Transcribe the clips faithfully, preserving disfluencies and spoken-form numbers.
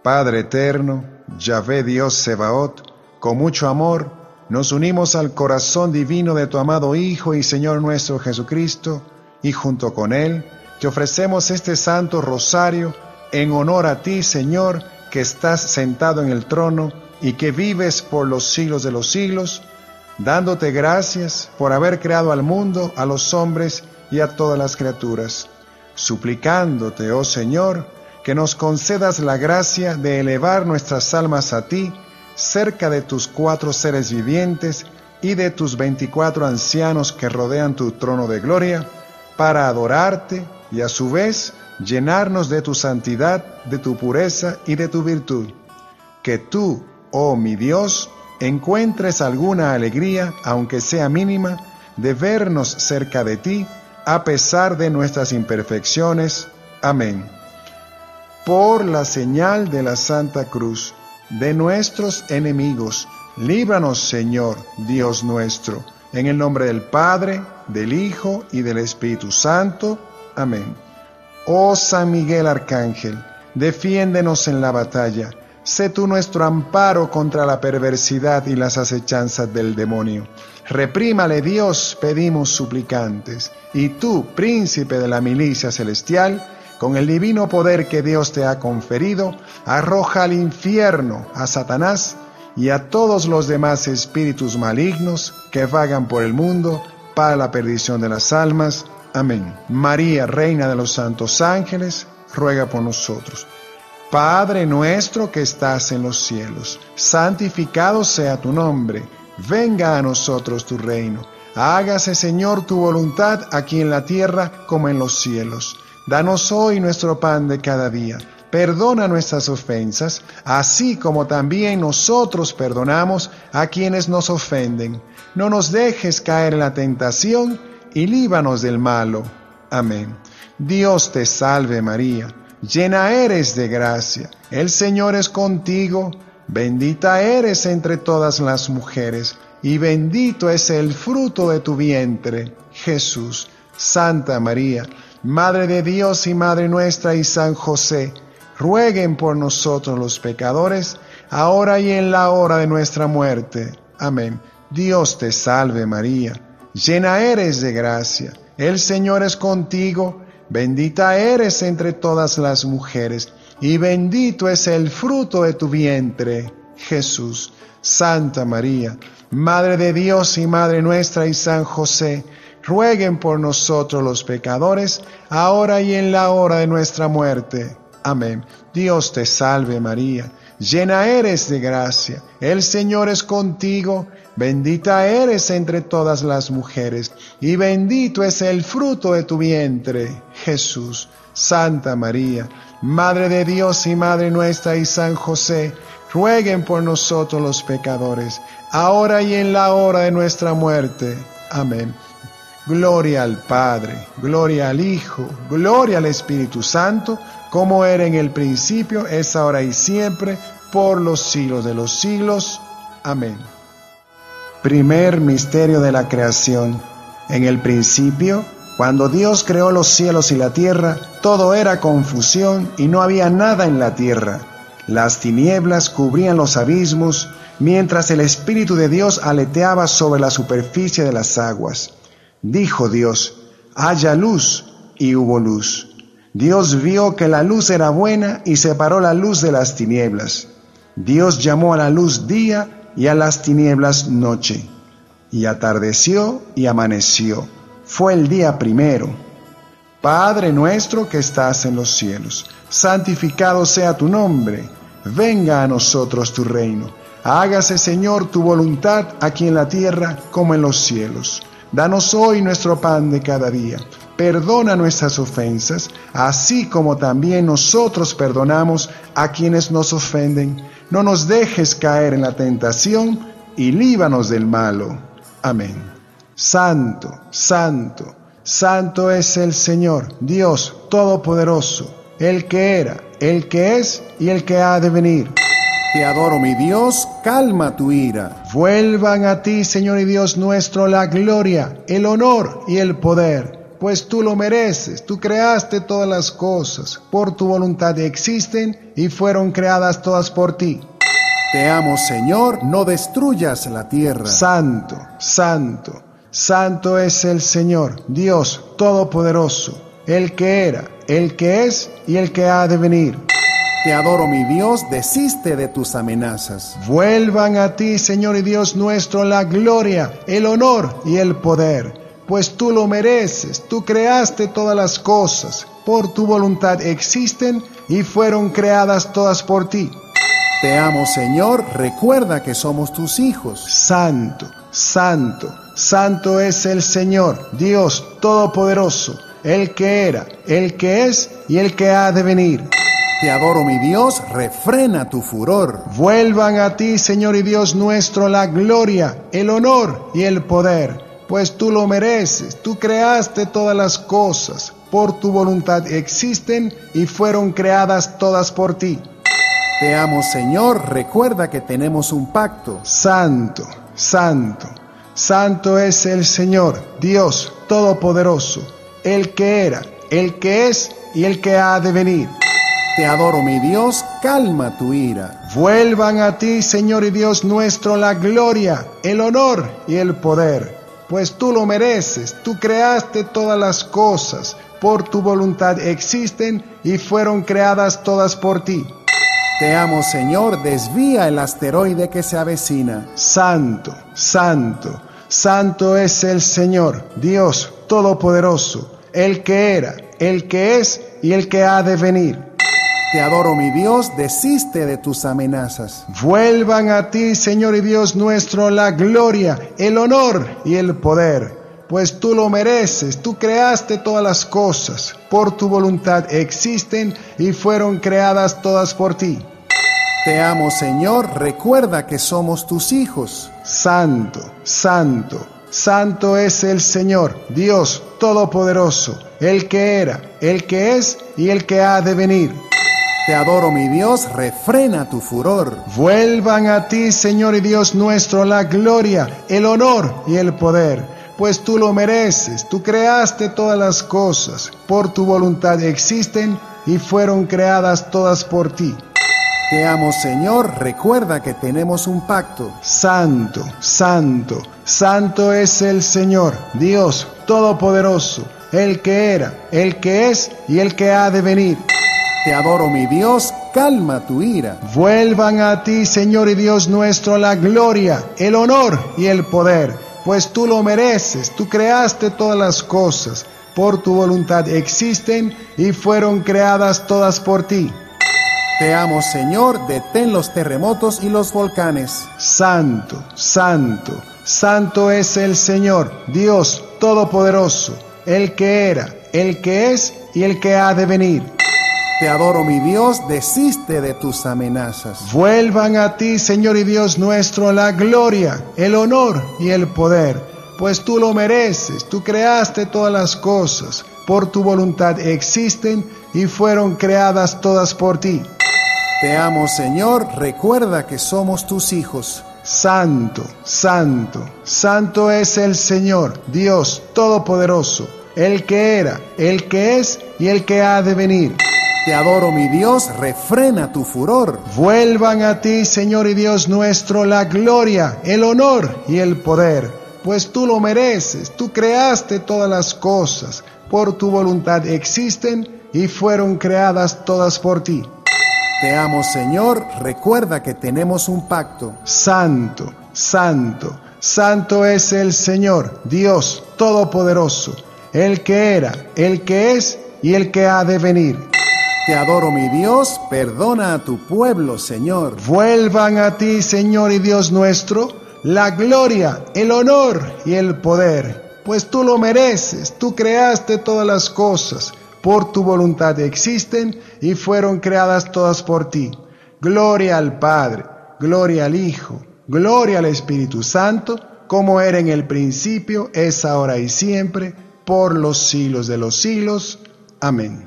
Padre eterno, Yahvé Dios Sebaot, con mucho amor, nos unimos al corazón divino de tu amado Hijo y Señor nuestro Jesucristo, y junto con Él te ofrecemos este santo rosario en honor a ti, Señor, que estás sentado en el trono y que vives por los siglos de los siglos, dándote gracias por haber creado al mundo, a los hombres y a todas las criaturas, suplicándote, oh Señor, que nos concedas la gracia de elevar nuestras almas a ti, cerca de tus cuatro seres vivientes y de tus veinticuatro ancianos que rodean tu trono de gloria, para adorarte y a su vez llenarnos de tu santidad, de tu pureza y de tu virtud. Que tú, oh mi Dios, encuentres alguna alegría, aunque sea mínima, de vernos cerca de ti, a pesar de nuestras imperfecciones. Amén. Por la señal de la Santa Cruz, de nuestros enemigos, líbranos, Señor, Dios nuestro, en el nombre del Padre, del Hijo y del Espíritu Santo. Amén. Oh San Miguel Arcángel, defiéndenos en la batalla. Sé tú nuestro amparo contra la perversidad y las acechanzas del demonio. Reprímale, Dios, pedimos suplicantes. Y tú, príncipe de la milicia celestial, con el divino poder que Dios te ha conferido, arroja al infierno a Satanás y a todos los demás espíritus malignos que vagan por el mundo para la perdición de las almas. Amén. María, Reina de los Santos Ángeles, ruega por nosotros. Padre nuestro que estás en los cielos, santificado sea tu nombre. Venga a nosotros tu reino. Hágase, Señor, tu voluntad aquí en la tierra como en los cielos. Danos hoy nuestro pan de cada día. Perdona nuestras ofensas, así como también nosotros perdonamos a quienes nos ofenden. No nos dejes caer en la tentación y líbranos del malo. Amén. Dios te salve María, llena eres de gracia, el Señor es contigo, bendita eres entre todas las mujeres, y bendito es el fruto de tu vientre, Jesús. Santa María, Madre de Dios y Madre nuestra, y San José, rueguen por nosotros los pecadores, ahora y en la hora de nuestra muerte. Amén. Dios te salve María, llena eres de gracia, el Señor es contigo, bendita eres entre todas las mujeres, y bendito es el fruto de tu vientre, Jesús. Santa María, Madre de Dios y Madre nuestra, y San José, rueguen por nosotros los pecadores, ahora y en la hora de nuestra muerte. Amén. Dios te salve María, llena eres de gracia, el Señor es contigo, bendita eres entre todas las mujeres, y bendito es el fruto de tu vientre, Jesús. Santa María, Madre de Dios y Madre nuestra, y San José, rueguen por nosotros los pecadores, ahora y en la hora de nuestra muerte. Amén. Gloria al Padre, gloria al Hijo, gloria al Espíritu Santo, como era en el principio, es ahora y siempre, por los siglos de los siglos. Amén. Primer misterio de la creación. En el principio, cuando Dios creó los cielos y la tierra, todo era confusión y no había nada en la tierra. Las tinieblas cubrían los abismos, mientras el Espíritu de Dios aleteaba sobre la superficie de las aguas. Dijo Dios: haya luz, y hubo luz. Dios vio que la luz era buena y separó la luz de las tinieblas. Dios llamó a la luz día y a las tinieblas noche. Y atardeció y amaneció. Fue el día primero. Padre nuestro que estás en los cielos, santificado sea tu nombre. Venga a nosotros tu reino. Hágase, Señor, tu voluntad aquí en la tierra como en los cielos. Danos hoy nuestro pan de cada día. Perdona nuestras ofensas, así como también nosotros perdonamos a quienes nos ofenden. No nos dejes caer en la tentación y líbranos del malo. Amén. Santo, santo, santo es el Señor, Dios Todopoderoso, el que era, el que es y el que ha de venir. Te adoro, mi Dios, calma tu ira. Vuelvan a ti, Señor y Dios nuestro, la gloria, el honor y el poder, pues tú lo mereces. Tú creaste todas las cosas, por tu voluntad existen y fueron creadas todas por ti. Te amo, Señor, no destruyas la tierra. Santo, santo, santo es el Señor, Dios Todopoderoso, el que era, el que es y el que ha de venir. Te adoro, mi Dios, desiste de tus amenazas. Vuelvan a ti, Señor y Dios nuestro, la gloria, el honor y el poder, pues tú lo mereces. Tú creaste todas las cosas, por tu voluntad existen y fueron creadas todas por ti. Te amo, Señor, recuerda que somos tus hijos. Santo, santo, santo es el Señor, Dios Todopoderoso, el que era, el que es y el que ha de venir. Te adoro, mi Dios, refrena tu furor. Vuelvan a ti, Señor y Dios nuestro, la gloria, el honor y el poder, pues tú lo mereces. Tú creaste todas las cosas, por tu voluntad existen y fueron creadas todas por ti. Te amo, Señor, recuerda que tenemos un pacto. Santo, santo, santo es el Señor, Dios Todopoderoso, el que era, el que es y el que ha de venir. Te adoro, mi Dios, calma tu ira. Vuelvan a ti, Señor y Dios nuestro, la gloria, el honor y el poder, pues tú lo mereces. Tú creaste todas las cosas, por tu voluntad existen y fueron creadas todas por ti. Te amo, Señor, desvía el asteroide que se avecina. Santo, santo, santo es el Señor, Dios Todopoderoso, el que era, el que es y el que ha de venir. Te adoro, mi Dios, desiste de tus amenazas. Vuelvan a ti, Señor y Dios nuestro, la gloria, el honor y el poder, pues tú lo mereces. Tú creaste todas las cosas, por tu voluntad existen y fueron creadas todas por ti. Te amo, Señor, recuerda que somos tus hijos. Santo, santo, santo es el Señor, Dios Todopoderoso, el que era, el que es y el que ha de venir. Te adoro, mi Dios, refrena tu furor. Vuelvan a ti, Señor y Dios nuestro, la gloria, el honor y el poder, pues tú lo mereces. Tú creaste todas las cosas, por tu voluntad existen y fueron creadas todas por ti. Te amo, Señor, recuerda que tenemos un pacto. Santo, santo, santo es el Señor, Dios Todopoderoso, el que era, el que es y el que ha de venir. Te adoro, mi Dios, calma tu ira. Vuelvan a ti, Señor y Dios nuestro, la gloria, el honor y el poder, pues tú lo mereces. Tú creaste todas las cosas, por tu voluntad existen y fueron creadas todas por ti. Te amo, Señor, detén los terremotos y los volcanes. Santo, santo, santo es el Señor, Dios Todopoderoso, el que era, el que es y el que ha de venir. Te adoro, mi Dios, desiste de tus amenazas. Vuelvan a ti, Señor y Dios nuestro, la gloria, el honor y el poder, pues tú lo mereces. Tú creaste todas las cosas, por tu voluntad existen y fueron creadas todas por ti. Te amo, Señor, recuerda que somos tus hijos. Santo, santo, santo es el Señor, Dios Todopoderoso, el que era, el que es y el que ha de venir. Te adoro, mi Dios, refrena tu furor. Vuelvan a ti, Señor y Dios nuestro, la gloria, el honor y el poder, pues tú lo mereces. Tú creaste todas las cosas, por tu voluntad existen y fueron creadas todas por ti. Te amo, Señor, recuerda que tenemos un pacto. Santo, santo, santo es el Señor, Dios Todopoderoso, el que era, el que es y el que ha de venir. Te adoro, mi Dios, perdona a tu pueblo, Señor. Vuelvan a ti, Señor y Dios nuestro, la gloria, el honor y el poder, pues tú lo mereces. Tú creaste todas las cosas, por tu voluntad existen y fueron creadas todas por ti. Gloria al Padre, gloria al Hijo, gloria al Espíritu Santo, como era en el principio, es ahora y siempre, por los siglos de los siglos. Amén.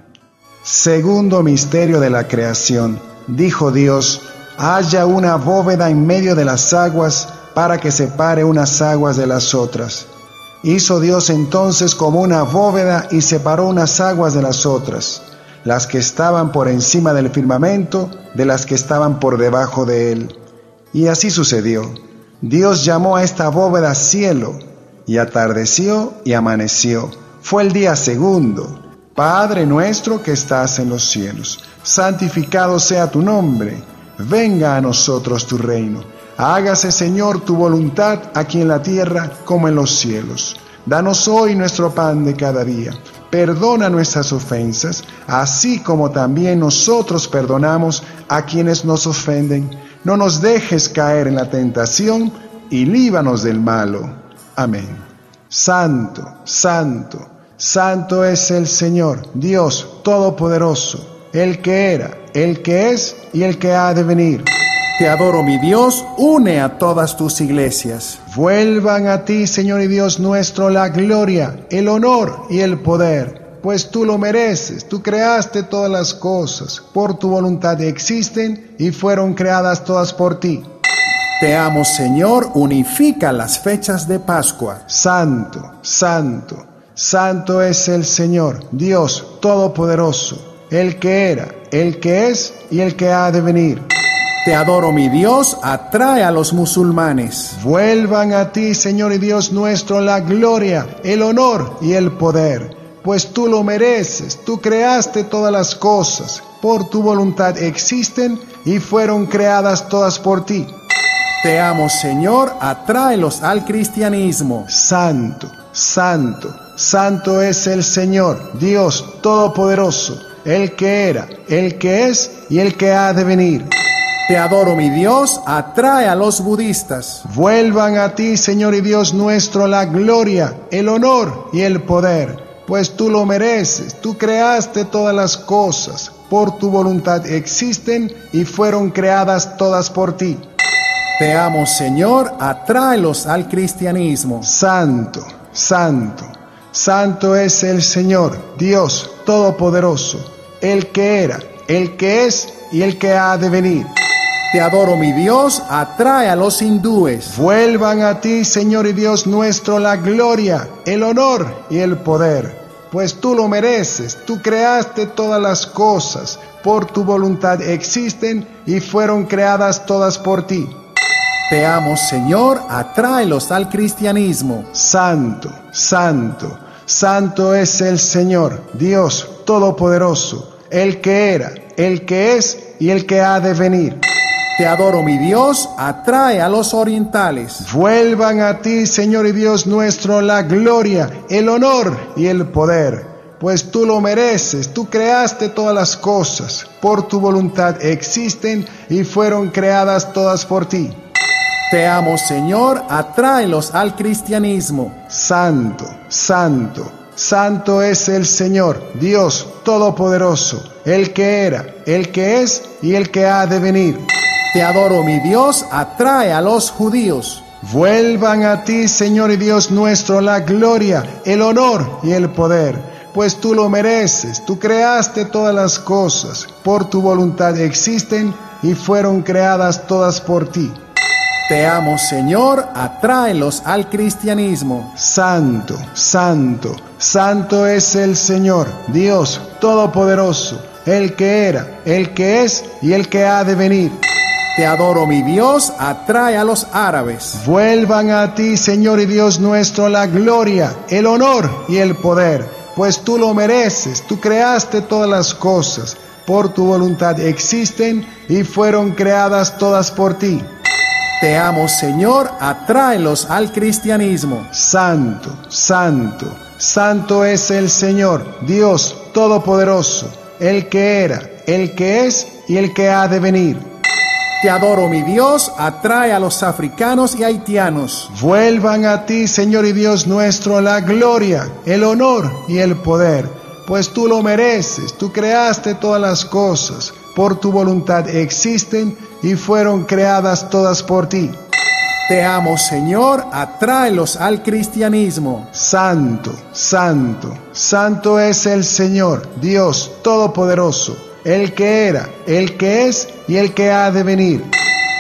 Segundo misterio de la creación. Dijo Dios: haya una bóveda en medio de las aguas para que separe unas aguas de las otras. Hizo Dios entonces como una bóveda y separó unas aguas de las otras, las que estaban por encima del firmamento de las que estaban por debajo de él. Y así sucedió. Dios llamó a esta bóveda cielo, y atardeció y amaneció. Fue el día segundo. Padre nuestro que estás en los cielos, santificado sea tu nombre. Venga a nosotros tu reino. Hágase, Señor, tu voluntad aquí en la tierra como en los cielos. Danos hoy nuestro pan de cada día. Perdona nuestras ofensas, así como también nosotros perdonamos a quienes nos ofenden. No nos dejes caer en la tentación y líbranos del malo. Amén. Santo, santo, santo es el Señor, Dios Todopoderoso, el que era, el que es y el que ha de venir. Te adoro, mi Dios, une a todas tus iglesias. Vuelvan a ti, Señor y Dios nuestro, la gloria, el honor y el poder, pues tú lo mereces. Tú creaste todas las cosas, por tu voluntad existen y fueron creadas todas por ti. Te amo, Señor, unifica las fechas de Pascua. Santo, santo, santo es el Señor, Dios Todopoderoso, el que era, el que es y el que ha de venir. Te adoro, mi Dios, atrae a los musulmanes. Vuelvan a ti, Señor y Dios nuestro, la gloria, el honor y el poder, pues tú lo mereces. Tú creaste todas las cosas, por tu voluntad existen y fueron creadas todas por ti. Te amo, Señor, atráelos al cristianismo. Santo, santo, santo es el Señor, Dios Todopoderoso, el que era, el que es y el que ha de venir. Te adoro, mi Dios, atrae a los budistas. Vuelvan a ti, Señor y Dios nuestro, la gloria, el honor y el poder, pues tú lo mereces. Tú creaste todas las cosas, por tu voluntad existen y fueron creadas todas por ti. Te amo, Señor, atráelos al cristianismo. Santo, santo, santo es el Señor, Dios Todopoderoso, el que era, el que es y el que ha de venir. Te adoro, mi Dios, atrae a los hindúes. Vuelvan a ti, Señor y Dios nuestro, la gloria, el honor y el poder, pues tú lo mereces. Tú creaste todas las cosas, por tu voluntad existen y fueron creadas todas por ti. Te amo, Señor, atráelos al cristianismo. Santo, santo, santo es el Señor, Dios Todopoderoso, el que era, el que es y el que ha de venir. Te adoro, mi Dios, atrae a los orientales. Vuelvan a ti, Señor y Dios nuestro, la gloria, el honor y el poder, pues tú lo mereces. Tú creaste todas las cosas, por tu voluntad existen y fueron creadas todas por ti. Te amo, Señor, atráelos al cristianismo. Santo, santo, santo es el Señor, Dios Todopoderoso, el que era, el que es y el que ha de venir. Te adoro, mi Dios, atrae a los judíos. Vuelvan a ti, Señor y Dios nuestro, la gloria, el honor y el poder, pues tú lo mereces. Tú creaste todas las cosas, por tu voluntad existen y fueron creadas todas por ti. Te amo, Señor, atráelos al cristianismo. Santo, santo, santo es el Señor, Dios Todopoderoso, el que era, el que es y el que ha de venir. Te adoro, mi Dios, atrae a los árabes. Vuelvan a ti, Señor y Dios nuestro, la gloria, el honor y el poder, pues tú lo mereces. Tú creaste todas las cosas, por tu voluntad existen y fueron creadas todas por ti. Te amo, Señor, atráelos al cristianismo. Santo, santo, santo es el Señor, Dios Todopoderoso, el que era, el que es y el que ha de venir. Te adoro, mi Dios, atrae a los africanos y haitianos. Vuelvan a ti, Señor y Dios nuestro, la gloria, el honor y el poder, pues tú lo mereces. Tú creaste todas las cosas, por tu voluntad existen y fueron creadas todas por ti. Te amo, Señor, atráelos al cristianismo. Santo, santo, santo es el Señor, Dios Todopoderoso, el que era, el que es y el que ha de venir.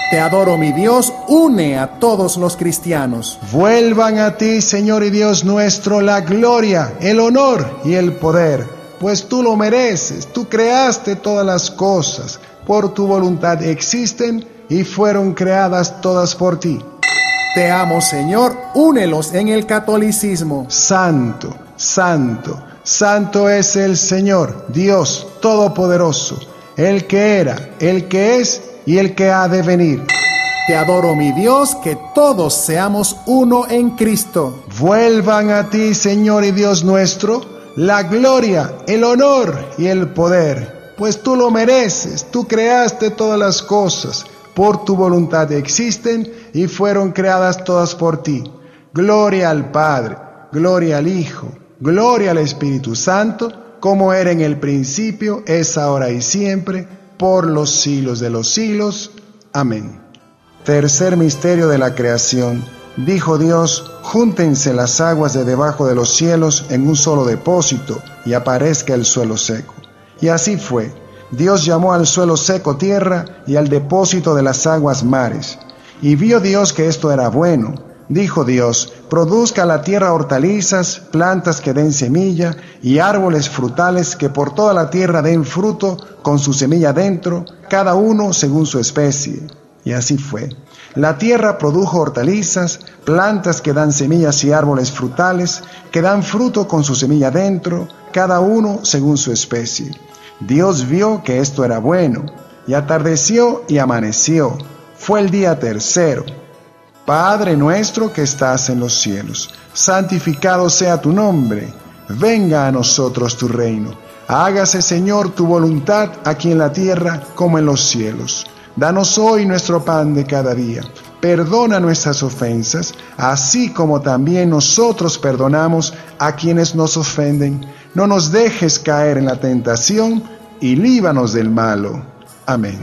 Te adoro, mi Dios, une a todos los cristianos. Vuelvan a ti, Señor y Dios nuestro, la gloria, el honor y el poder, pues tú lo mereces, tú creaste todas las cosas, por tu voluntad existen y fueron creadas todas por ti. Te amo, Señor, únelos en el catolicismo. Santo, santo, santo es el Señor, Dios Todopoderoso, el que era, el que es y el que ha de venir. Te adoro, mi Dios, que todos seamos uno en Cristo. Vuelvan a ti, Señor y Dios nuestro, la gloria, el honor y el poder, pues tú lo mereces, tú creaste todas las cosas, por tu voluntad existen y fueron creadas todas por ti. Gloria al Padre, gloria al Hijo, gloria al Espíritu Santo, como era en el principio, es ahora y siempre, por los siglos de los siglos. Amén. Tercer misterio de la creación. Dijo Dios: júntense las aguas de debajo de los cielos en un solo depósito, y aparezca el suelo seco. Y así fue. Dios llamó al suelo seco tierra, y al depósito de las aguas mares. Y vio Dios que esto era bueno. Dijo Dios: produzca la tierra hortalizas, plantas que den semilla, y árboles frutales que por toda la tierra den fruto, con su semilla dentro, cada uno según su especie. Y así fue. La tierra produjo hortalizas, plantas que dan semillas y árboles frutales, que dan fruto con su semilla dentro, cada uno según su especie. Dios vio que esto era bueno, y atardeció y amaneció. Fue el día tercero. Padre nuestro que estás en los cielos, santificado sea tu nombre. Venga a nosotros tu reino. Hágase, Señor, tu voluntad aquí en la tierra como en los cielos. Danos hoy nuestro pan de cada día. Perdona nuestras ofensas, así como también nosotros perdonamos a quienes nos ofenden. No nos dejes caer en la tentación y líbranos del malo. Amén.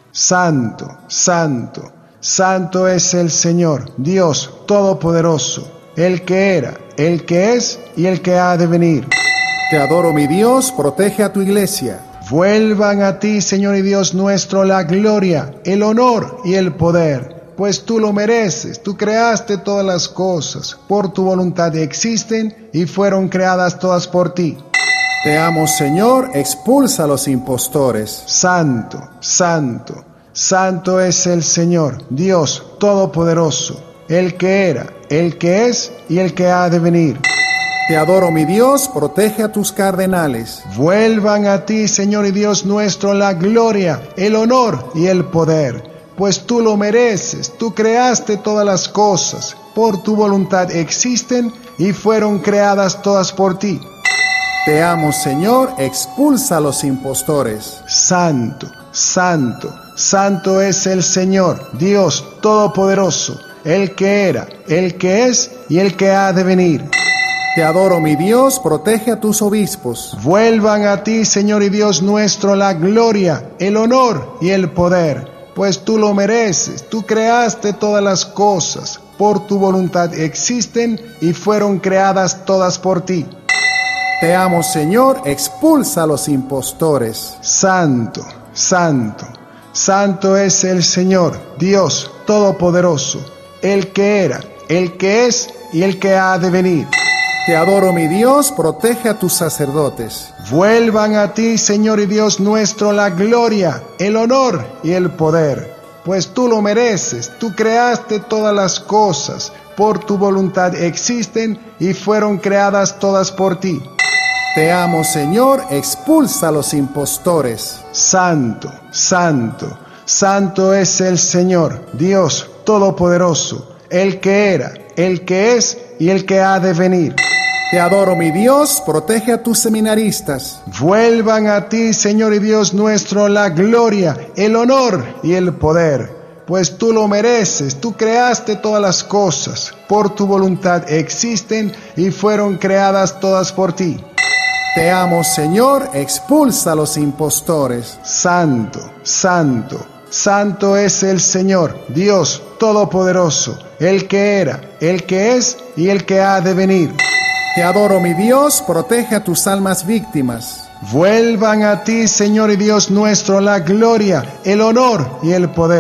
Santo, santo, santo es el Señor, Dios Todopoderoso, el que era, el que es y el que ha de venir. Te adoro, mi Dios, protege a tu iglesia. Vuelvan a ti, Señor y Dios nuestro, la gloria, el honor y el poder, pues tú lo mereces, tú creaste todas las cosas, por tu voluntad existen y fueron creadas todas por ti. Te amo, Señor, expulsa a los impostores. Santo, santo, santo es el Señor, Dios Todopoderoso, el que era, el que es y el que ha de venir. Te adoro, mi Dios, protege a tus cardenales. Vuelvan a ti, Señor y Dios nuestro, la gloria, el honor y el poder, pues tú lo mereces, tú creaste todas las cosas, por tu voluntad existen y fueron creadas todas por ti. Te amo, Señor, expulsa a los impostores. Santo, santo, santo es el Señor, Dios Todopoderoso, el que era, el que es y el que ha de venir. Te adoro, mi Dios, protege a tus obispos. Vuelvan a ti, Señor y Dios nuestro, la gloria, el honor y el poder, pues tú lo mereces, tú creaste todas las cosas, por tu voluntad existen y fueron creadas todas por ti. Te amo, Señor, expulsa a los impostores. Santo, santo, santo es el Señor, Dios Todopoderoso, el que era, el que es y el que ha de venir. Te adoro, mi Dios, protege a tus sacerdotes. Vuelvan a ti, Señor y Dios nuestro, la gloria, el honor y el poder, pues tú lo mereces, tú creaste todas las cosas, por tu voluntad existen y fueron creadas todas por ti. Te amo, Señor, expulsa a los impostores. Santo, santo, santo es el Señor, Dios Todopoderoso, el que era, el que es y el que ha de venir. Te adoro, mi Dios, protege a tus seminaristas. Vuelvan a ti, Señor y Dios nuestro, la gloria, el honor y el poder, pues tú lo mereces, tú creaste todas las cosas, por tu voluntad existen y fueron creadas todas por ti. Te amo, Señor, expulsa a los impostores. Santo, santo, santo es el Señor, Dios Todopoderoso, el que era, el que es y el que ha de venir. Te adoro, mi Dios, protege a tus almas víctimas. Vuelvan a ti, Señor y Dios nuestro, la gloria, el honor y el poder,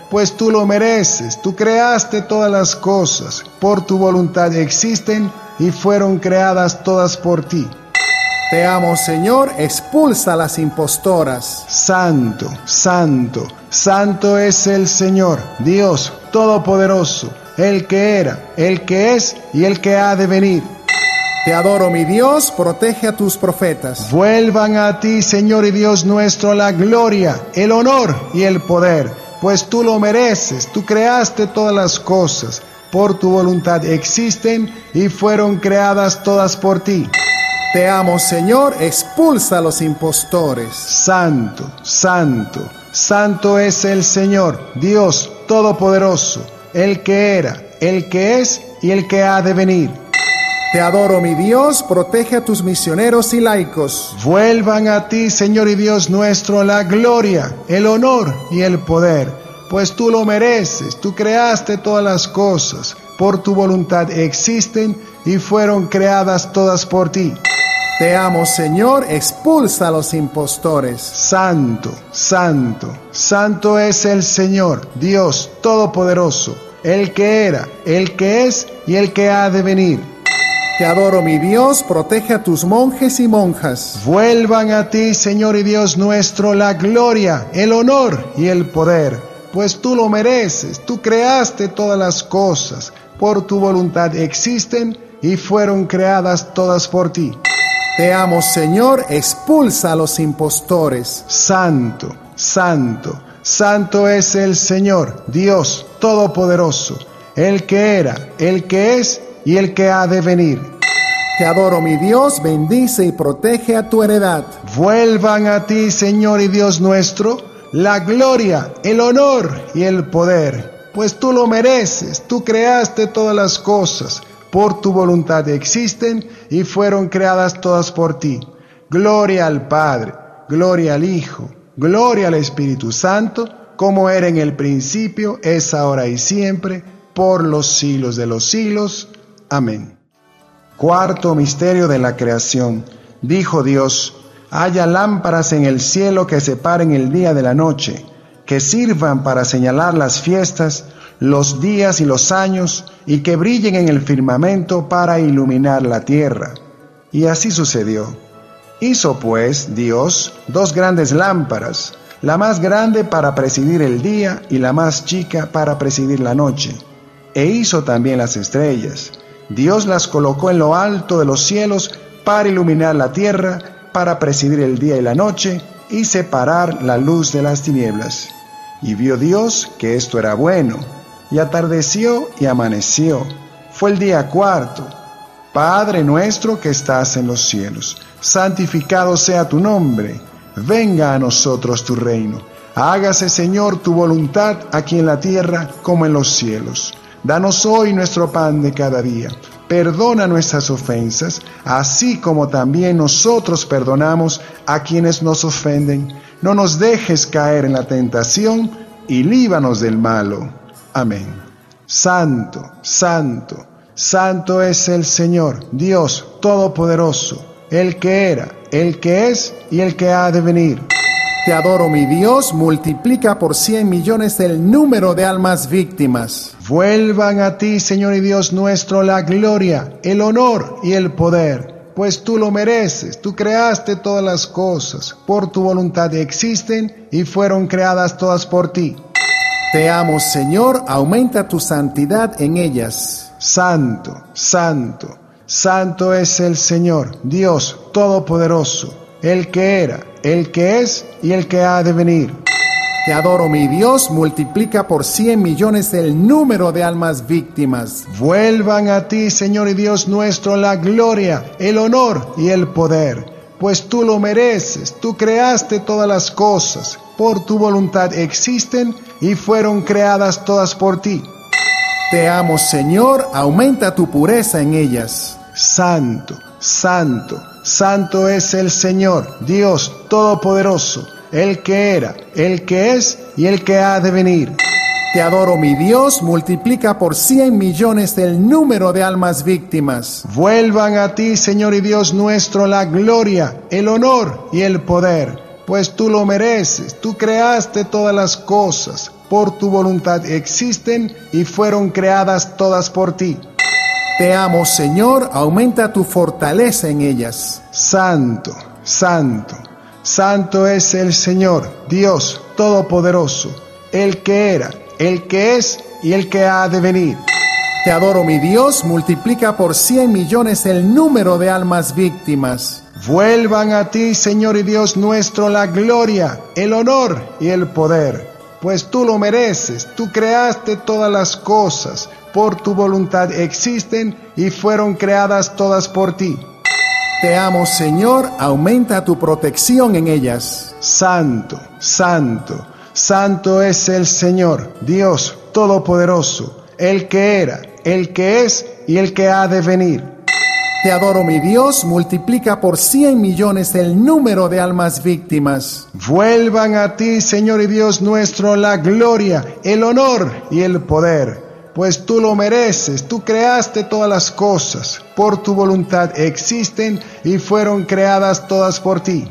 pues tú lo mereces. Tú creaste todas las cosas, por tu voluntad existen y fueron creadas todas por ti. Te amo, Señor, expulsa a las impostoras. Santo, santo, santo es el Señor, Dios Todopoderoso, el que era, el que es y el que ha de venir. Te adoro, mi Dios, protege a tus profetas. Vuelvan a ti, Señor y Dios nuestro, la gloria, el honor y el poder, pues tú lo mereces. Tú creaste todas las cosas, por tu voluntad existen y fueron creadas todas por ti. Te amo, Señor, expulsa a los impostores. Santo, santo, santo es el Señor, Dios Todopoderoso, el que era, el que es y el que ha de venir. Te adoro, mi Dios, protege a tus misioneros y laicos. Vuelvan a ti, Señor y Dios nuestro, la gloria, el honor y el poder, pues tú lo mereces. Tú creaste todas las cosas, por tu voluntad existen y fueron creadas todas por ti. Te amo, Señor, expulsa a los impostores. Santo, santo, santo es el Señor, Dios Todopoderoso, el que era, el que es y el que ha de venir. Te adoro, mi Dios, protege a tus monjes y monjas. Vuelvan a ti, Señor y Dios nuestro, la gloria, el honor y el poder, pues tú lo mereces. Tú creaste todas las cosas, por tu voluntad existen y fueron creadas todas por ti. Te amo, Señor, expulsa a los impostores. Santo, santo, santo es el Señor, Dios Todopoderoso, el que era, el que es y el que ha de venir. Te adoro, mi Dios, bendice y protege a tu heredad. Vuelvan a ti, Señor y Dios nuestro, la gloria, el honor y el poder, pues tú lo mereces. Tú creaste todas las cosas, por tu voluntad existen y fueron creadas todas por ti. Gloria al Padre, gloria al Hijo, gloria al Espíritu Santo, como era en el principio, es ahora y siempre, por los siglos de los siglos. Amén. Cuarto misterio de la creación. Dijo Dios: haya lámparas en el cielo que separen el día de la noche, que sirvan para señalar las fiestas, los días y los años, y que brillen en el firmamento para iluminar la tierra. Y así sucedió. Hizo pues Dios dos grandes lámparas, la más grande para presidir el día y la más chica para presidir la noche. E hizo también las estrellas. Dios las colocó en lo alto de los cielos para iluminar la tierra, para presidir el día y la noche, y separar la luz de las tinieblas. Y vio Dios que esto era bueno. Y atardeció y amaneció. Fue el día cuarto. Padre nuestro que estás en los cielos, santificado sea tu nombre. Venga a nosotros tu reino. Hágase, Señor, tu voluntad aquí en la tierra como en los cielos. Danos hoy nuestro pan de cada día. Perdona nuestras ofensas, así como también nosotros perdonamos a quienes nos ofenden. No nos dejes caer en la tentación y líbranos del malo. Amén. Santo, santo, santo es el Señor, Dios Todopoderoso, el que era, el que es y el que ha de venir. Te adoro, mi Dios, multiplica por cien millones el número de almas víctimas. Vuelvan a ti, Señor y Dios nuestro, la gloria, el honor y el poder, pues tú lo mereces. Tú creaste todas las cosas, por tu voluntad existen y fueron creadas todas por ti. Te amo, Señor, aumenta tu santidad en ellas. Santo, santo, santo es el Señor, Dios Todopoderoso, el que era, el que es y el que ha de venir. Te adoro, mi Dios, multiplica por cien millones el número de almas víctimas. Vuelvan a ti, Señor y Dios nuestro, la gloria, el honor y el poder, pues tú lo mereces. Tú creaste todas las cosas, por tu voluntad existen y fueron creadas todas por ti. Te amo, Señor, aumenta tu pureza en ellas. Santo, santo, santo es el Señor, Dios Todopoderoso, el que era, el que es y el que ha de venir. Te adoro, mi Dios, multiplica por cien millones el número de almas víctimas. Vuelvan a ti, Señor y Dios nuestro, la gloria, el honor y el poder, pues tú lo mereces. Tú creaste todas las cosas, por tu voluntad existen y fueron creadas todas por ti. Te amo, Señor, aumenta tu fortaleza en ellas. Santo, santo, santo es el Señor, Dios Todopoderoso, el que era, el que es y el que ha de venir. Te adoro, mi Dios, multiplica por cien millones el número de almas víctimas. Vuelvan a ti, Señor y Dios nuestro, la gloria, el honor y el poder, pues tú lo mereces. Tú creaste todas las cosas, por tu voluntad existen y fueron creadas todas por ti. Te amo, Señor, aumenta tu protección en ellas. Santo, santo, santo es el Señor, Dios Todopoderoso, el que era, el que es y el que ha de venir. Te adoro, mi Dios, multiplica por cien millones el número de almas víctimas. Vuelvan a ti, Señor y Dios nuestro, la gloria, el honor y el poder, pues tú lo mereces. Tú creaste todas las cosas, por tu voluntad existen y fueron creadas todas por ti.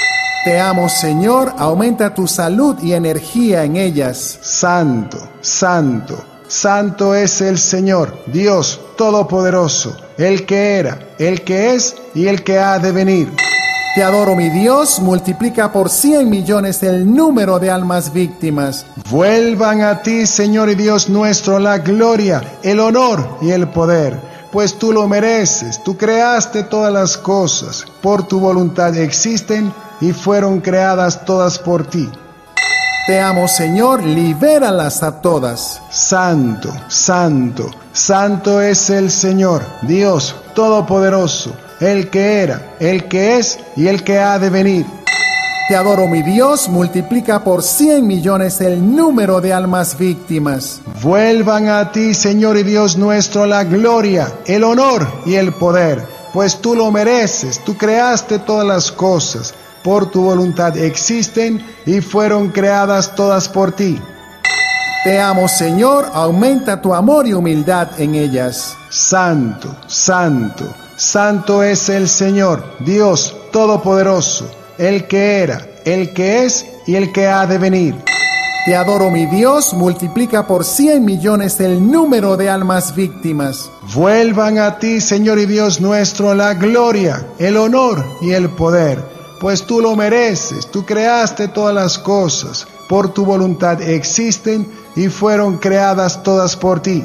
Te amo, Señor, aumenta tu salud y energía en ellas. Santo, santo, santo es el Señor, Dios Todopoderoso, el que era, el que es y el que ha de venir. Te adoro, mi Dios, multiplica por cien millones el número de almas víctimas. Vuelvan a ti, Señor y Dios nuestro, la gloria, el honor y el poder, pues tú lo mereces. Tú creaste todas las cosas, por tu voluntad existen y fueron creadas todas por ti. Te amo, Señor, libéralas a todas. Santo, santo, santo es el Señor, Dios Todopoderoso, el que era, el que es y el que ha de venir. Te adoro, mi Dios, multiplica por cien millones el número de almas víctimas. Vuelvan a ti, Señor y Dios nuestro, la gloria, el honor y el poder, pues tú lo mereces. Tú creaste todas las cosas, por tu voluntad existen y fueron creadas todas por ti. Te amo, Señor, aumenta tu amor y humildad en ellas. Santo, santo, santo es el Señor, Dios Todopoderoso, el que era, el que es y el que ha de venir. Te adoro, mi Dios, multiplica por cien millones el número de almas víctimas. Vuelvan a ti, Señor y Dios nuestro, la gloria, el honor y el poder, pues tú lo mereces. Tú creaste todas las cosas, por tu voluntad existen y fueron creadas todas por ti.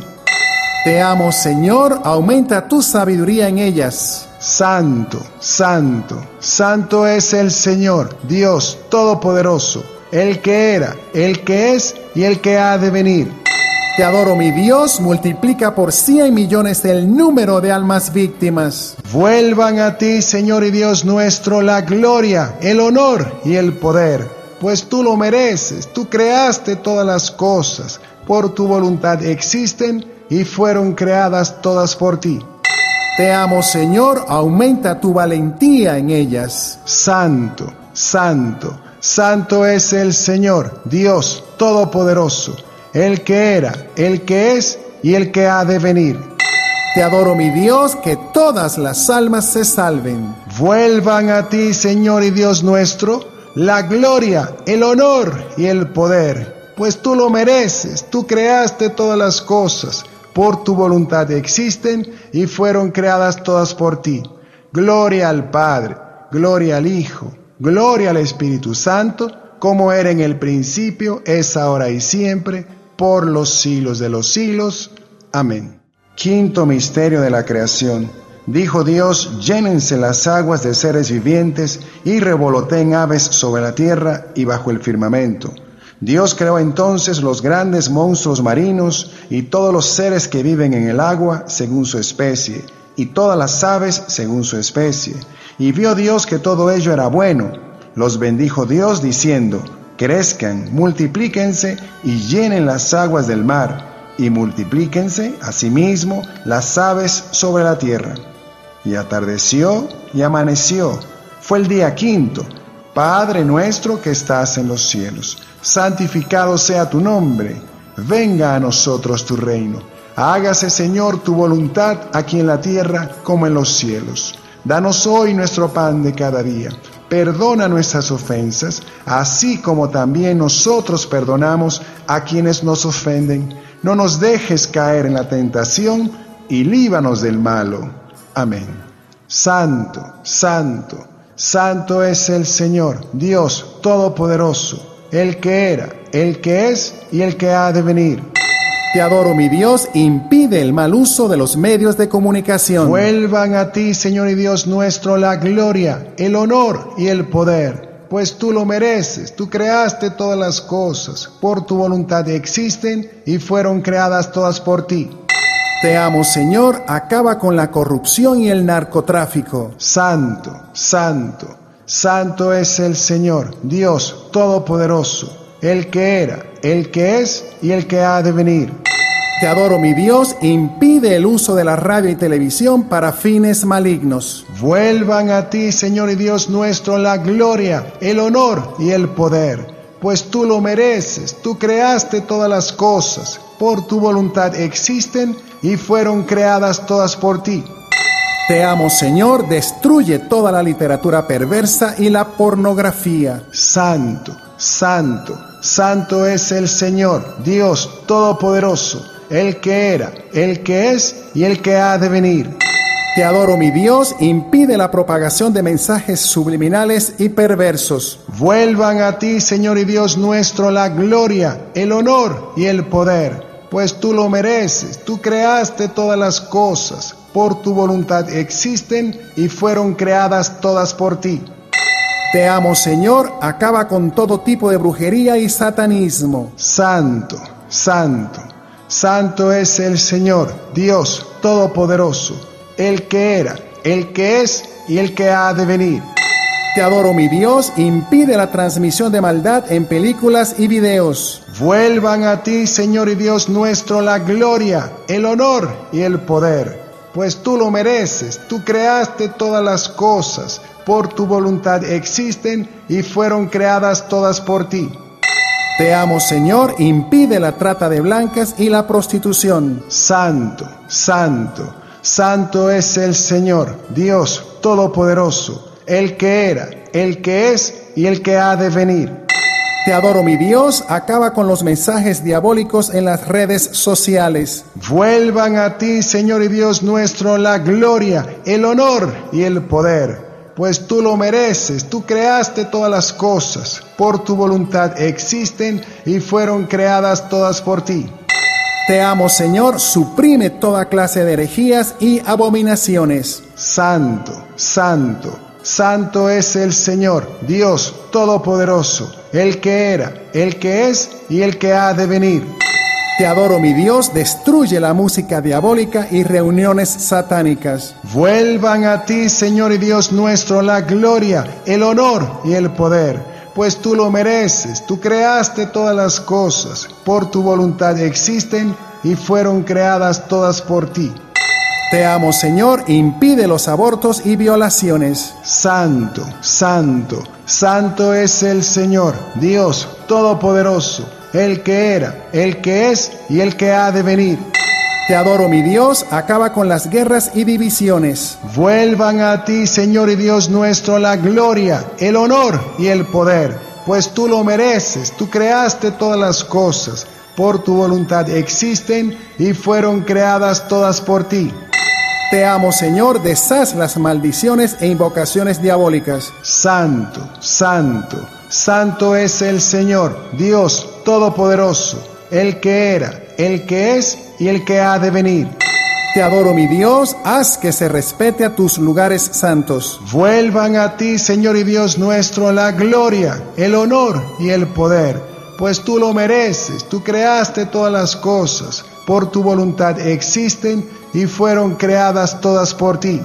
Te amo, Señor, aumenta tu sabiduría en ellas. Santo, santo, santo es el Señor, Dios Todopoderoso, el que era, el que es y el que ha de venir. Te adoro, mi Dios, multiplica por cien millones el número de almas víctimas. Vuelvan a ti, Señor y Dios nuestro, la gloria, el honor y el poder, pues tú lo mereces. Tú creaste todas las cosas, por tu voluntad existen y fueron creadas todas por ti. Te amo, Señor, aumenta tu valentía en ellas. Santo, santo, santo es el Señor, Dios Todopoderoso, el que era, el que es y el que ha de venir. Te adoro, mi Dios, que todas las almas se salven. Vuelvan a ti, Señor y Dios nuestro, la gloria, el honor y el poder, pues tú lo mereces. Tú creaste todas las cosas, por tu voluntad existen y fueron creadas todas por ti. Gloria al Padre, gloria al Hijo, gloria al Espíritu Santo, como era en el principio, es ahora y siempre, por los siglos de los siglos. Amén. Quinto misterio de la creación. Dijo Dios: llénense las aguas de seres vivientes y revoloteen aves sobre la tierra y bajo el firmamento. Dios creó entonces los grandes monstruos marinos y todos los seres que viven en el agua según su especie, y todas las aves según su especie. Y vio Dios que todo ello era bueno. Los bendijo Dios diciendo: crezcan, multiplíquense y llenen las aguas del mar, y multiplíquense asimismo las aves sobre la tierra. Y atardeció y amaneció. Fue el día quinto. Padre nuestro que estás en los cielos, santificado sea tu nombre. Venga a nosotros tu reino. Hágase, Señor, tu voluntad aquí en la tierra como en los cielos. Danos hoy nuestro pan de cada día. perdona nuestras ofensas, así como también nosotros perdonamos a quienes nos ofenden. No nos dejes caer en la tentación y líbranos del malo. Amén. Santo, santo, santo es el Señor, Dios Todopoderoso, el que era, el que es y el que ha de venir. Te adoro, mi Dios, impide el mal uso de los medios de comunicación. Vuelvan a ti, Señor y Dios nuestro, la gloria, el honor y el poder, pues tú lo mereces. Tú creaste todas las cosas, por tu voluntad existen y fueron creadas todas por ti. Te amo, Señor, acaba con la corrupción y el narcotráfico. Santo, santo, santo es el Señor, Dios Todopoderoso, el que era, el que es y el que ha de venir. Te adoro, mi Dios, impide el uso de la radio y televisión para fines malignos. Vuelvan a ti, Señor y Dios nuestro, la gloria, el honor y el poder, pues tú lo mereces. Tú creaste todas las cosas, por tu voluntad existen y fueron creadas todas por ti. Te amo, Señor, destruye toda la literatura perversa y la pornografía. Santo, santo, santo es el Señor, Dios Todopoderoso, el que era, el que es y el que ha de venir. Te adoro, mi Dios, impide la propagación de mensajes subliminales y perversos. Vuelvan a ti, Señor y Dios nuestro, la gloria, el honor y el poder, pues tú lo mereces. Tú creaste todas las cosas, por tu voluntad existen y fueron creadas todas por ti. Te amo, Señor, acaba con todo tipo de brujería y satanismo. Santo, santo, santo es el Señor, Dios Todopoderoso, el que era, el que es y el que ha de venir. Te adoro, mi Dios, impide la transmisión de maldad en películas y videos. Vuelvan a ti, Señor y Dios nuestro, la gloria, el honor y el poder, pues tú lo mereces. Tú creaste todas las cosas, por tu voluntad existen y fueron creadas todas por ti. Te amo, Señor, impide la trata de blancas y la prostitución. Santo, santo, santo es el Señor, Dios Todopoderoso, el que era, el que es y el que ha de venir. Te adoro, mi Dios, acaba con los mensajes diabólicos en las redes sociales. Vuelvan a ti, Señor y Dios nuestro, la gloria, el honor y el poder, pues tú lo mereces. Tú creaste todas las cosas, por tu voluntad existen y fueron creadas todas por ti. Te amo, Señor, suprime toda clase de herejías y abominaciones. Santo, santo, santo es el Señor, Dios Todopoderoso, el que era, el que es y el que ha de venir. Te adoro, mi Dios, destruye la música diabólica y reuniones satánicas. Vuelvan a ti, Señor y Dios nuestro, la gloria, el honor y el poder, pues tú lo mereces. Tú creaste todas las cosas, por tu voluntad existen y fueron creadas todas por ti. Te amo, Señor, impide los abortos y violaciones. Santo, santo, santo es el Señor, Dios Todopoderoso, el que era, el que es y el que ha de venir. Te adoro, mi Dios, acaba con las guerras y divisiones. Vuelvan a ti, Señor y Dios nuestro, la gloria, el honor y el poder, pues tú lo mereces. Tú creaste todas las cosas, por tu voluntad existen y fueron creadas todas por ti. Te amo, Señor, deshaz las maldiciones e invocaciones diabólicas. Santo, santo, santo es el Señor, Dios Todopoderoso, el que era, el que es y el que ha de venir. Te adoro, mi Dios, haz que se respete a tus lugares santos. Vuelvan a ti, Señor y Dios nuestro, la gloria, el honor y el poder, pues tú lo mereces. Tú creaste todas las cosas, por tu voluntad existen y fueron creadas todas por ti.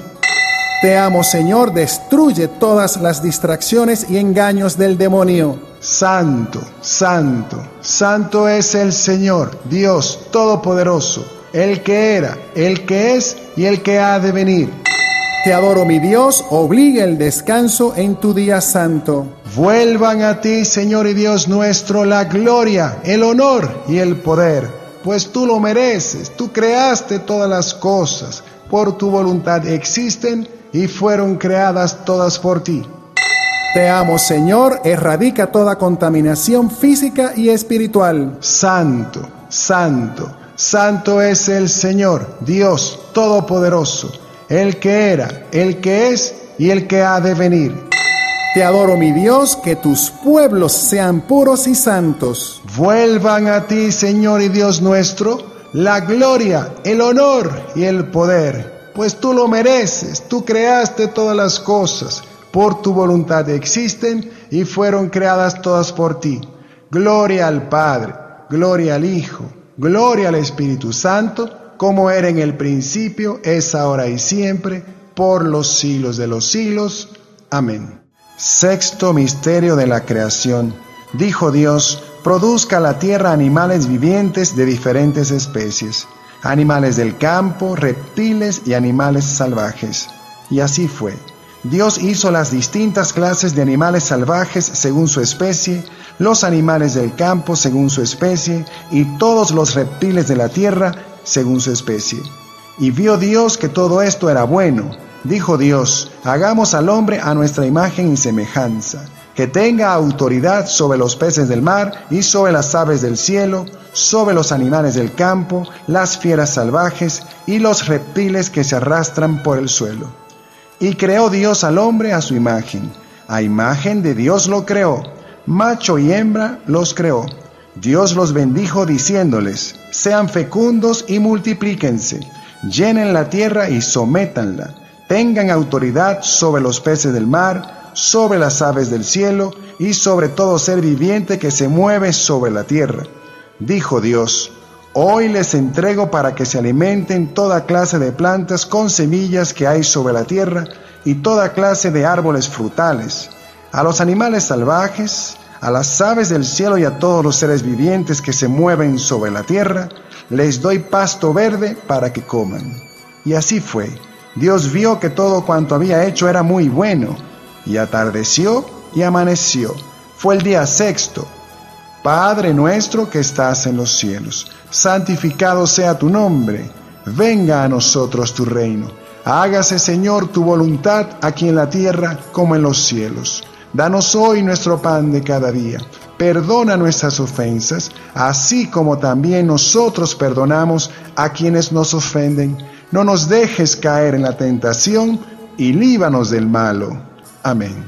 Te amo, Señor, destruye todas las distracciones y engaños del demonio. Santo, santo, santo es el Señor, Dios Todopoderoso, el que era, el que es y el que ha de venir. Te adoro, mi Dios, obliga el descanso en tu día santo. Vuelvan a ti, Señor y Dios nuestro, la gloria, el honor y el poder, pues tú lo mereces. Tú creaste todas las cosas, por tu voluntad existen y fueron creadas todas por ti. Te amo, Señor, erradica toda contaminación física y espiritual. Santo, santo, santo es el Señor, Dios Todopoderoso, el que era, el que es y el que ha de venir. Te adoro, mi Dios, que tus pueblos sean puros y santos. Vuelvan a ti, Señor y Dios nuestro, la gloria, el honor y el poder, pues tú lo mereces, tú creaste todas las cosas, por tu voluntad existen y fueron creadas todas por ti. Gloria al Padre, gloria al Hijo, gloria al Espíritu Santo, como era en el principio, es ahora y siempre, por los siglos de los siglos. Amén. Sexto misterio de la creación. Dijo Dios: produzca la tierra animales vivientes de diferentes especies, animales del campo, reptiles y animales salvajes. Y así fue. Dios hizo las distintas clases de animales salvajes según su especie, los animales del campo según su especie, y todos los reptiles de la tierra según su especie. Y vio Dios que todo esto era bueno. Dijo Dios: hagamos al hombre a nuestra imagen y semejanza, que tenga autoridad sobre los peces del mar y sobre las aves del cielo, sobre los animales del campo, las fieras salvajes y los reptiles que se arrastran por el suelo. Y creó Dios al hombre a su imagen, a imagen de Dios lo creó, macho y hembra los creó. Dios los bendijo diciéndoles: sean fecundos y multiplíquense, llenen la tierra y sométanla, tengan autoridad sobre los peces del mar, sobre las aves del cielo y sobre todo ser viviente que se mueve sobre la tierra. Dijo Dios: hoy les entrego para que se alimenten toda clase de plantas con semillas que hay sobre la tierra y toda clase de árboles frutales, a los animales salvajes, a las aves del cielo y a todos los seres vivientes que se mueven sobre la tierra, les doy pasto verde para que coman. Y así fue. Dios vio que todo cuanto había hecho era muy bueno, y atardeció y amaneció. Fue el día sexto. Padre nuestro que estás en los cielos, santificado sea tu nombre. Venga a nosotros tu reino. Hágase, Señor, tu voluntad aquí en la tierra como en los cielos. Danos hoy nuestro pan de cada día. Perdona nuestras ofensas, así como también nosotros perdonamos a quienes nos ofenden. No nos dejes caer en la tentación y líbranos del malo. Amén.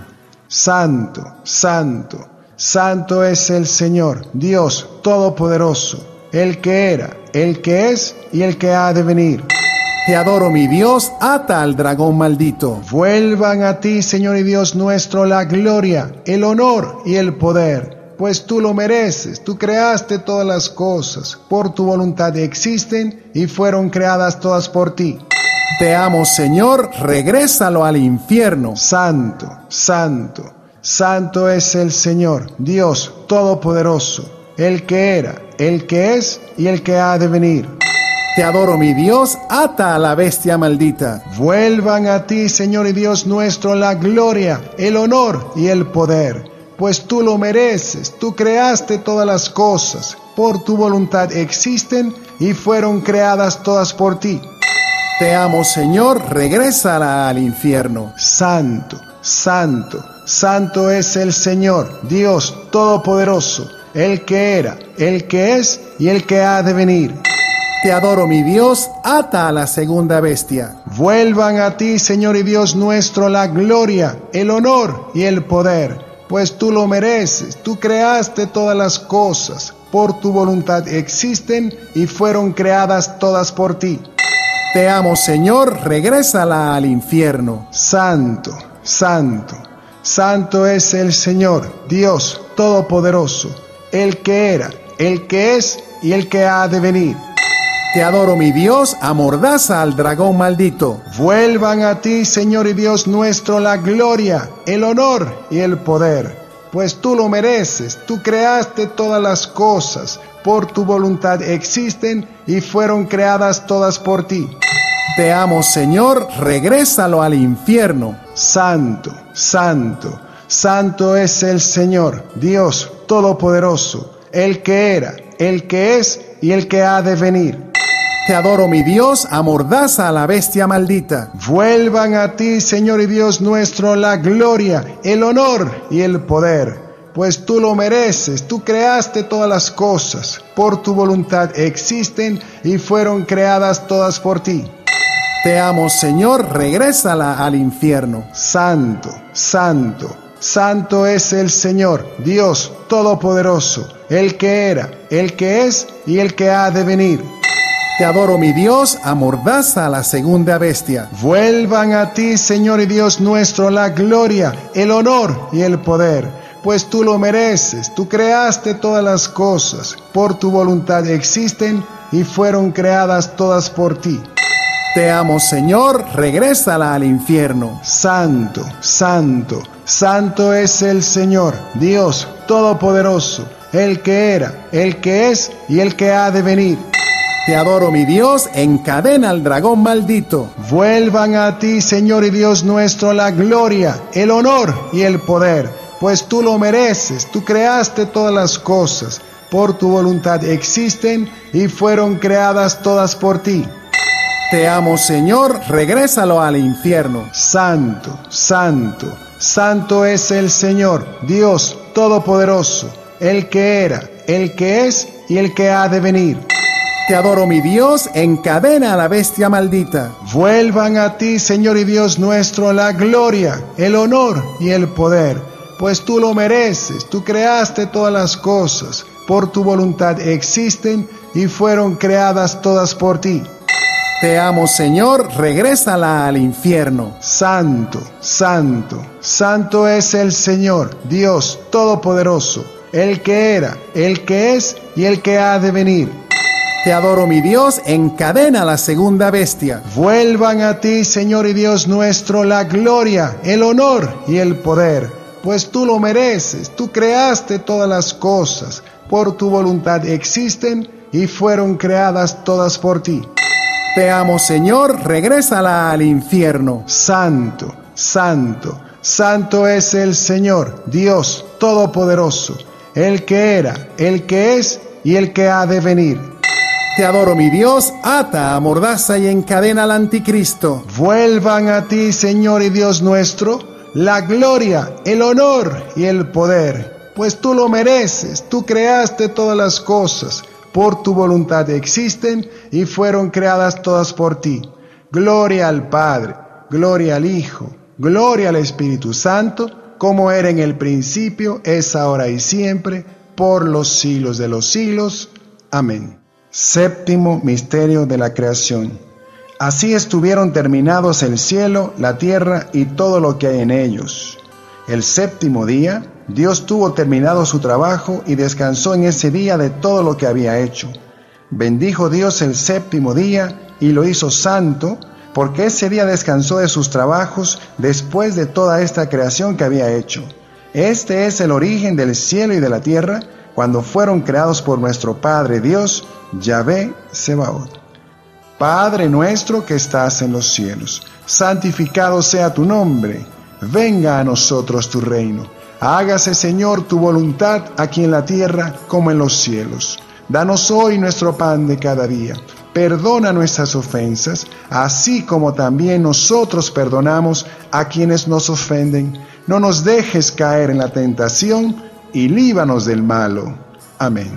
Santo, santo, santo es el Señor, Dios Todopoderoso, el que era, el que es y el que ha de venir. Te adoro, mi Dios, ata al dragón maldito. Vuelvan a ti, Señor y Dios nuestro, la gloria, el honor y el poder, pues tú lo mereces, tú creaste todas las cosas, por tu voluntad existen y fueron creadas todas por ti. Te amo, Señor, regrésalo al infierno. Santo, santo, santo es el Señor, Dios Todopoderoso, el que era, el que es y el que ha de venir. Te adoro, mi Dios, ata a la bestia maldita. Vuelvan a ti, Señor y Dios nuestro, la gloria, el honor y el poder, pues tú lo mereces, tú creaste todas las cosas, por tu voluntad existen y fueron creadas todas por ti. Te amo, Señor, regrésala al infierno. Santo, santo, santo es el Señor, Dios Todopoderoso, el que era, el que es y el que ha de venir. Te adoro, mi Dios, ata a la segunda bestia. Vuelvan a ti, Señor y Dios nuestro, la gloria, el honor y el poder, pues tú lo mereces, tú creaste todas las cosas, por tu voluntad existen y fueron creadas todas por ti. Te amo, Señor, regrésala al infierno. Santo, santo, santo es el Señor, Dios Todopoderoso, el que era, el que es y el que ha de venir. Te adoro, mi Dios, amordaza al dragón maldito. Vuelvan a ti, Señor y Dios nuestro, la gloria, el honor y el poder, pues tú lo mereces, tú creaste todas las cosas, por tu voluntad existen y fueron creadas todas por ti. Te amo, Señor, regrésalo al infierno. Santo, santo, santo es el Señor, Dios Todopoderoso, el que era, el que es y el que ha de venir. Te Te adoro, mi Dios, amordaza a la bestia maldita. Vuelvan a ti, Señor y Dios nuestro, la gloria, el honor y el poder, pues tú lo mereces. Tú creaste todas las cosas, por tu voluntad existen y fueron creadas todas por ti. Te amo, Señor, regrésala al infierno. Santo, santo, santo es el Señor, Dios Todopoderoso, el que era, el que es y el que ha de venir. Te adoro, mi Dios, amordaza a la segunda bestia. Vuelvan a ti, Señor y Dios nuestro, la gloria, el honor y el poder, pues tú lo mereces. Tú creaste todas las cosas, por tu voluntad existen y fueron creadas todas por ti. Te amo, Señor, regrésala al infierno. Santo, santo, santo es el Señor, Dios Todopoderoso, el que era, el que es y el que ha de venir. Te adoro, mi Dios, encadena al dragón maldito. Vuelvan a ti, Señor y Dios nuestro, la gloria, el honor y el poder, pues tú lo mereces. Tú creaste todas las cosas, por tu voluntad existen y fueron creadas todas por ti. Te amo, Señor, regrésalo al infierno. Santo, santo, santo es el Señor, Dios Todopoderoso, el que era, el que es y el que ha de venir. Te adoro, mi Dios, encadena a la bestia maldita. Vuelvan a ti, Señor y Dios nuestro, la gloria, el honor y el poder, pues tú lo mereces. Tú creaste todas las cosas, por tu voluntad existen y fueron creadas todas por ti. Te amo, Señor, regrésala al infierno. Santo, santo, santo es el Señor, Dios Todopoderoso, el que era, el que es y el que ha de venir. Te adoro, mi Dios, encadena a la segunda bestia. Vuelvan a ti, Señor y Dios nuestro, la gloria, el honor y el poder, pues tú lo mereces. Tú creaste todas las cosas, por tu voluntad existen y fueron creadas todas por ti. Te amo, Señor, regrésala al infierno. Santo, santo, santo es el Señor, Dios Todopoderoso, el que era, el que es y el que ha de venir. Te adoro, mi Dios, ata, amordaza y encadena al anticristo. Vuelvan a ti, Señor y Dios nuestro, la gloria, el honor y el poder, pues tú lo mereces. Tú creaste todas las cosas, por tu voluntad existen y fueron creadas todas por ti. Gloria al Padre, gloria al Hijo, gloria al Espíritu Santo, como era en el principio, es ahora y siempre, por los siglos de los siglos. Amén. Séptimo misterio de la creación. Así estuvieron terminados el cielo, la tierra y todo lo que hay en ellos. El séptimo día, Dios tuvo terminado su trabajo y descansó en ese día de todo lo que había hecho. Bendijo Dios el séptimo día y lo hizo santo, porque ese día descansó de sus trabajos después de toda esta creación que había hecho. Este es el origen del cielo y de la tierra, cuando fueron creados por nuestro Padre Dios, Yahvé Sebaot. Padre nuestro que estás en los cielos, santificado sea tu nombre. Venga a nosotros tu reino. Hágase, Señor, tu voluntad aquí en la tierra como en los cielos. Danos hoy nuestro pan de cada día. Perdona nuestras ofensas, así como también nosotros perdonamos a quienes nos ofenden. No nos dejes caer en la tentación y líbranos del malo. Amén.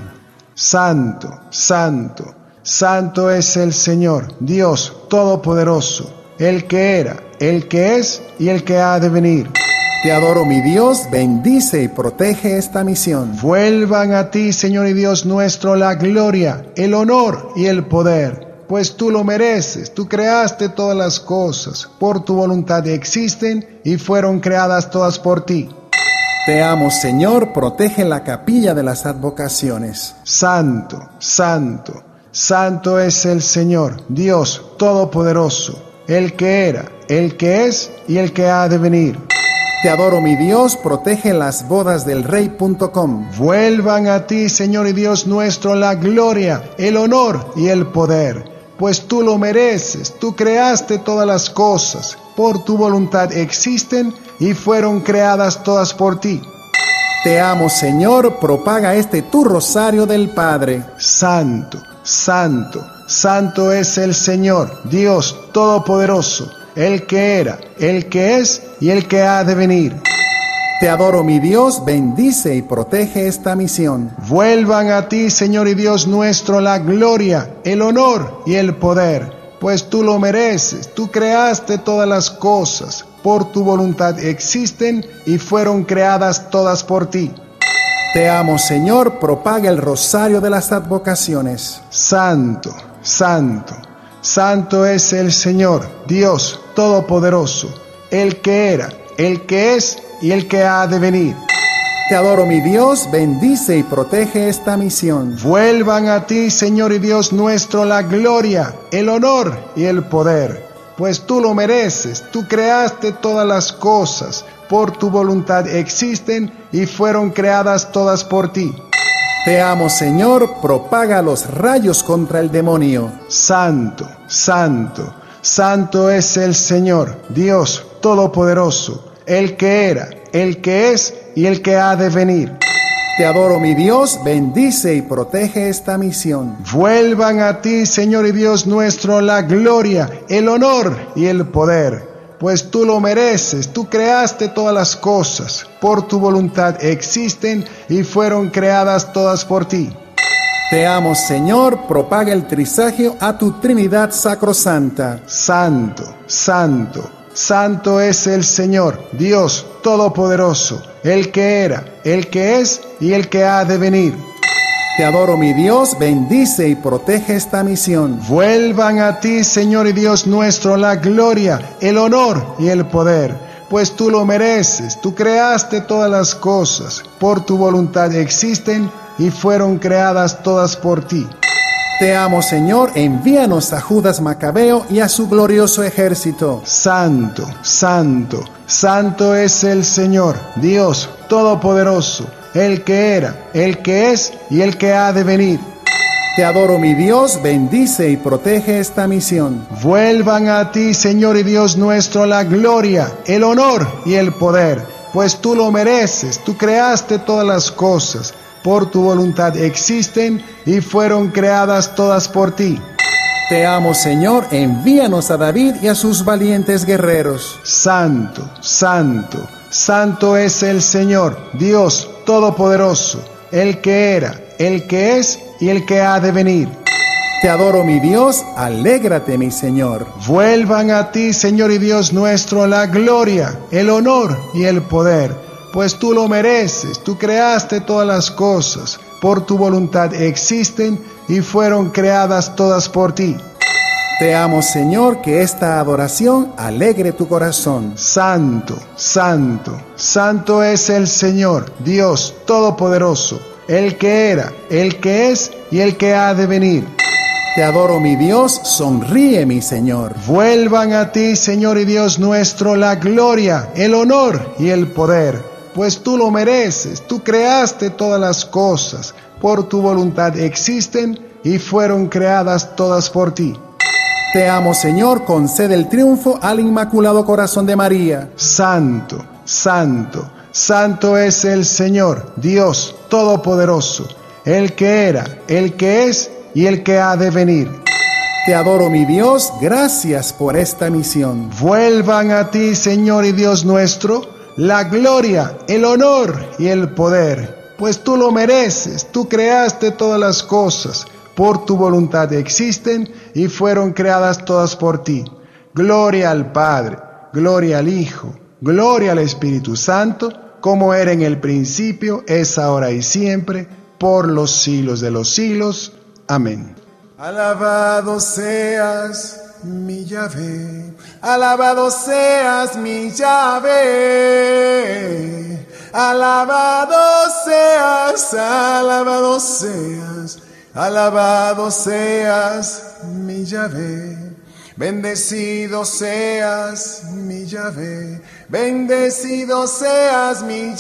Santo, santo, santo es el Señor, Dios Todopoderoso, el que era, el que es y el que ha de venir. Te adoro, mi Dios, bendice y protege esta misión. Vuelvan a ti, Señor y Dios nuestro, la gloria, el honor y el poder, pues tú lo mereces. Tú creaste todas las cosas, por tu voluntad existen y fueron creadas todas por ti. Te amo, Señor, protege la capilla de las advocaciones. Santo, santo, santo es el Señor, Dios Todopoderoso, el que era, el que es y el que ha de venir. Te adoro, mi Dios, protege las bodas del rey punto com. Vuelvan a ti, Señor y Dios nuestro, la gloria, el honor y el poder, pues tú lo mereces. Tú creaste todas las cosas, por tu voluntad existen y fueron creadas todas por ti. Te amo, Señor, propaga este tu rosario del Padre. Santo, santo, santo es el Señor, Dios Todopoderoso, el que era, el que es y el que ha de venir. Te adoro, mi Dios, bendice y protege esta misión. Vuelvan a ti, Señor y Dios nuestro, la gloria, el honor y el poder, pues tú lo mereces, tú creaste todas las cosas, por tu voluntad existen y fueron creadas todas por ti. Te amo, Señor, propaga el rosario de las advocaciones. Santo, santo, santo es el Señor, Dios Todopoderoso, el que era, el que es y el que ha de venir. Te adoro, mi Dios, bendice y protege esta misión. Vuelvan a ti, Señor y Dios nuestro, la gloria, el honor y el poder, pues tú lo mereces, tú creaste todas las cosas, por tu voluntad existen y fueron creadas todas por ti. Te amo, Señor, propaga los rayos contra el demonio. Santo, santo, santo es el Señor, Dios Todopoderoso, el que era, el que es y el que ha de venir. Te adoro, mi Dios, bendice y protege esta misión. Vuelvan a ti, Señor y Dios nuestro, la gloria, el honor y el poder, pues tú lo mereces, tú creaste todas las cosas, por tu voluntad existen y fueron creadas todas por ti. Te amo, Señor, propaga el trisagio a tu Trinidad sacrosanta. Santo, santo, santo es el Señor, Dios Todopoderoso, el que era, el que es y el que ha de venir. Te adoro, mi Dios, bendice y protege esta misión. Vuelvan a ti, Señor y Dios nuestro, la gloria, el honor y el poder, pues tú lo mereces, tú creaste todas las cosas, por tu voluntad existen y fueron creadas todas por ti. Te amo, Señor, envíanos a Judas Macabeo y a su glorioso ejército. Santo, santo, santo es el Señor, Dios Todopoderoso, el que era, el que es y el que ha de venir. Te adoro, mi Dios, bendice y protege esta misión. Vuelvan a ti, Señor y Dios nuestro, la gloria, el honor y el poder, pues tú lo mereces, tú creaste todas las cosas, por tu voluntad existen y fueron creadas todas por ti. Te amo, Señor, envíanos a David y a sus valientes guerreros. Santo, santo, santo es el Señor, Dios Todopoderoso, el que era, el que es y el que ha de venir. Te adoro, mi Dios, alégrate, mi Señor. Vuelvan a ti, Señor y Dios nuestro, la gloria, el honor y el poder, pues tú lo mereces, tú creaste todas las cosas, por tu voluntad existen y fueron creadas todas por ti. Te amo, Señor, que esta adoración alegre tu corazón. Santo, santo, santo es el Señor, Dios Todopoderoso, el que era, el que es y el que ha de venir. Te adoro, mi Dios, sonríe, mi Señor. Vuelvan a ti, Señor y Dios nuestro, la gloria, el honor y el poder, pues tú lo mereces, tú creaste todas las cosas, por tu voluntad existen y fueron creadas todas por ti. Te amo, Señor, concede el triunfo al Inmaculado Corazón de María. Santo, santo, santo es el Señor, Dios Todopoderoso, el que era, el que es y el que ha de venir. Te adoro, mi Dios, gracias por esta misión. Vuelvan a ti, Señor y Dios nuestro, la gloria, el honor y el poder, pues tú lo mereces, tú creaste todas las cosas, por tu voluntad existen y fueron creadas todas por ti. Gloria al Padre, gloria al Hijo, gloria al Espíritu Santo, como era en el principio, es ahora y siempre, por los siglos de los siglos. Amén. Alabado seas, mi Yahvé, alabado seas, mi Yahvé, alabado seas, alabado seas, alabado seas, mi Yahvé, bendecido seas, mi Yahvé, bendecido seas, mi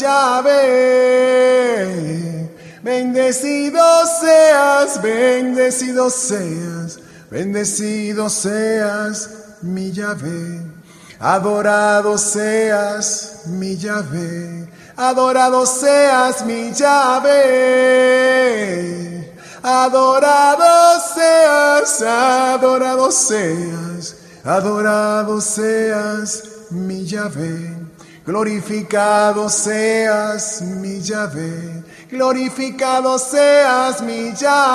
Yahvé, bendecido seas, bendecido seas, bendecido seas, mi Yahvé, adorado seas, mi Yahvé, adorado seas, mi Yahvé, adorado seas, seas, adorado seas, adorado seas, mi Yahvé. Glorificado seas, mi Yahvé. Glorificado seas, mi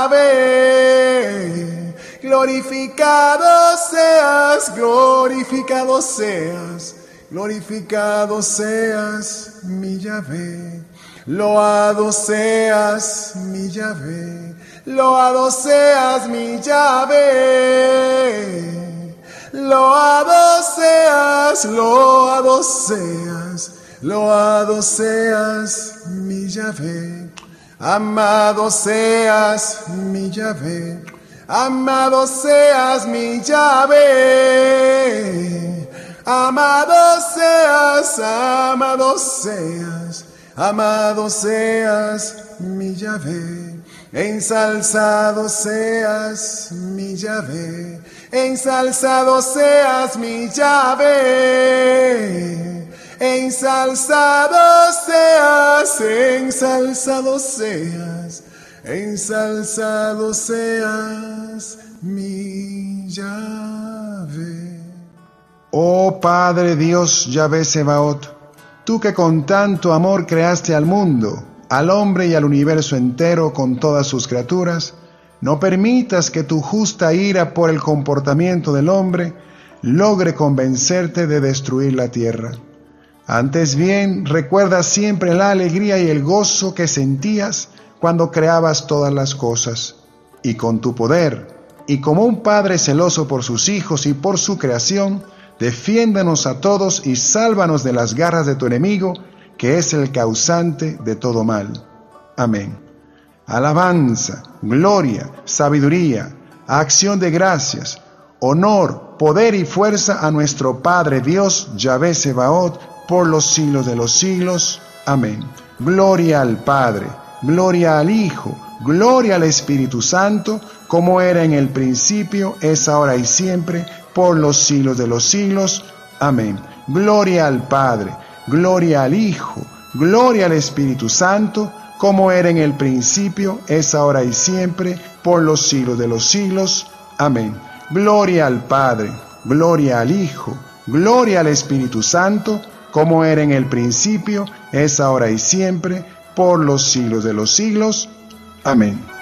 Yahvé. Glorificado seas, glorificado seas, glorificado seas, mi Yahvé. Loado seas, mi Yahvé. Loado seas, mi Yahvé. Loado seas, loado seas, loado seas, mi Yahvé. Amado seas, mi Yahvé. Amado seas, mi Yahvé. Amado seas, amado seas, amado seas, mi Yahvé. Ensalzado seas, mi Yahvé. Ensalzado seas, mi Yahvé. Ensalzado seas, ensalzado seas, ensalzado seas, mi Yahvé. Oh Padre Dios Yahvé Sebaot, tú que con tanto amor creaste al mundo, al hombre y al universo entero con todas sus criaturas, no permitas que tu justa ira por el comportamiento del hombre logre convencerte de destruir la tierra. Antes bien, recuerda siempre la alegría y el gozo que sentías cuando creabas todas las cosas, y con tu poder, y como un padre celoso por sus hijos y por su creación, defiéndanos a todos y sálvanos de las garras de tu enemigo, que es el causante de todo mal. Amén. Alabanza, gloria, sabiduría, acción de gracias, honor, poder y fuerza a nuestro Padre Dios, Yahvé Sebaot, por los siglos de los siglos. Amén. Gloria al Padre, gloria al Hijo, gloria al Espíritu Santo, como era en el principio, es ahora y siempre, por los siglos de los siglos. Amén. Gloria al Padre, gloria al Hijo, gloria al Espíritu Santo, como era en el principio, es ahora y siempre, por los siglos de los siglos. Amén. Gloria al Padre, gloria al Hijo, gloria al Espíritu Santo, como era en el principio, es ahora y siempre, por los siglos de los siglos. Amén.